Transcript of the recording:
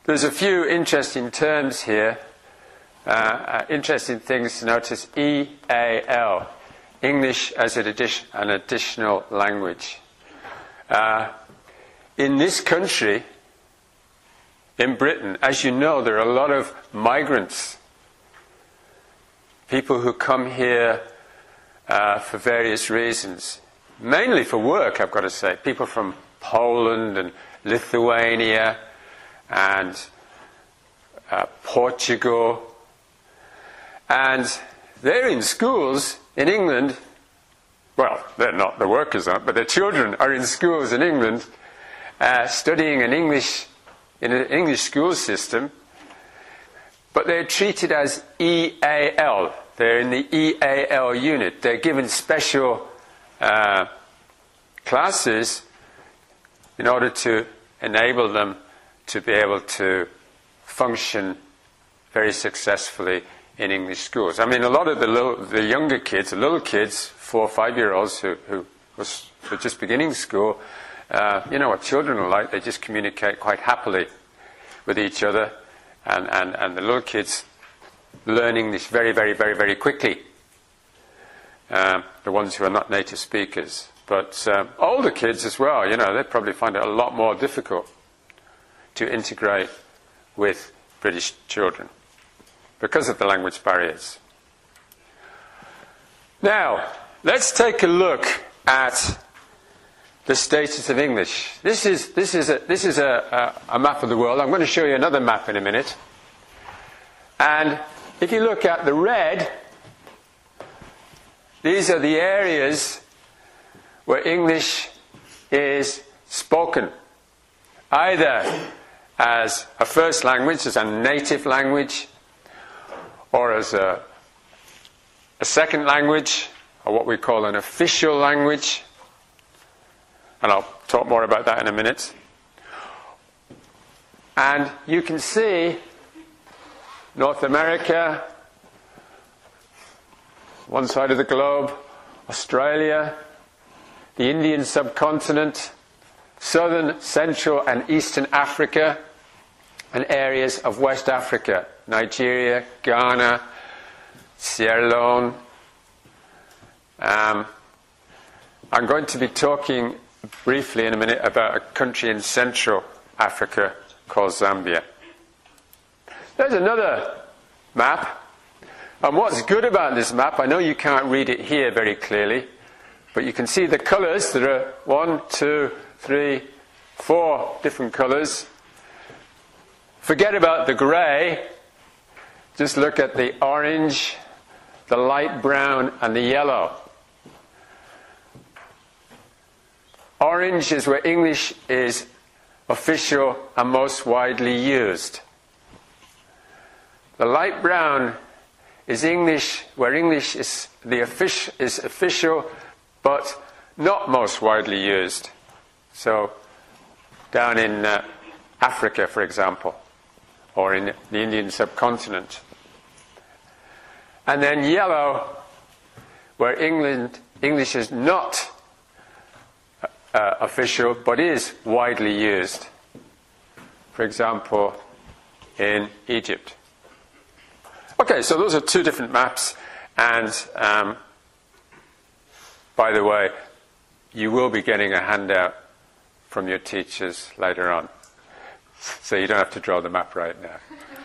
There's a few interesting terms here, interesting things to notice. EAL, English as an additional language. In this country, in Britain, as you know, there are a lot of migrants, people who come here for various reasons, mainly for work, I've got to say. People from Poland and Lithuania and Portugal. And they're in schools in England. Well, they're not, the workers aren't, but their children are in schools in England studying in an English school system. But they're treated as EAL. They're in the EAL unit. They're given special classes in order to enable them to be able to function very successfully in English schools. I mean, a lot of the younger kids, the little kids, 4 or 5-year-olds who were just beginning school, you know what children are like. They just communicate quite happily with each other. And the little kids learn English very, very, very, very quickly. The ones who are not native speakers. But older kids as well, you know, they probably find it a lot more difficult to integrate with British children because of the language barriers. Now, let's take a look at the status of English. This is a map of the world. I'm going to show you another map in a minute. And if you look at the red, these are the areas where English is spoken, either as a first language, as a native language, or as a second language, or what we call an official language. And I'll talk more about that in a minute. And you can see North America, one side of the globe, Australia, the Indian subcontinent, southern, central and eastern Africa, and areas of West Africa, Nigeria, Ghana, Sierra Leone. I'm going to be talking briefly in a minute about a country in Central Africa called Zambia. There's another map. And what's good about this map, I know you can't read it here very clearly, but you can see the colours. There are 1, 2, 3, 4 different colours. Forget about the grey. Just look at the orange, the light brown and the yellow. Orange is where English is official and most widely used. The light brown is English, where English is official, but not most widely used. So, down in Africa, for example, or in the Indian subcontinent. And then yellow, where English is not official, but is widely used. For example, in Egypt. Okay, so those are 2 different maps, and by the way, you will be getting a handout from your teachers later on, so you don't have to draw the map right now.